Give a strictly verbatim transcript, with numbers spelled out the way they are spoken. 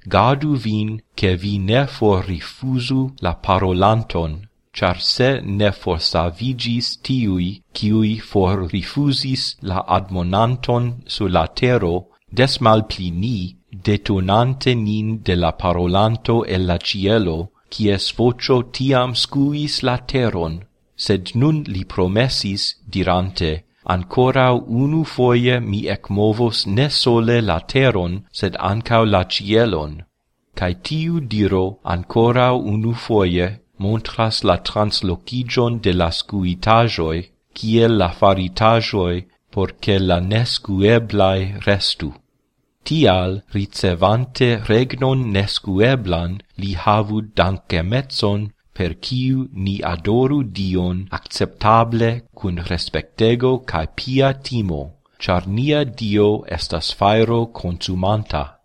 gaudu vin, che vi ne for rifusu la parolanton, char se ne forsavigis tiui, kiui for rifusis la admonanton sur la tero, des malpli ni, detonante nin de la parolanto el la cielo, quies vocio tiam scuis la teron, sed nun li promesis, dirante, ancora unu foie mi ecmovos ne sole la teron, sed ancau la cielon. Cae tiu diro ancora unu foie montras la translocigion de la scuitajoi, kiel la faritajoi, porce la nescueblai restu. Tial, ricevante regnon nescueblan, li havud dankemetson, per ciu ni adoru Dion acceptable cun respectego cae pia timo, char nia Dio estas faero consumanta.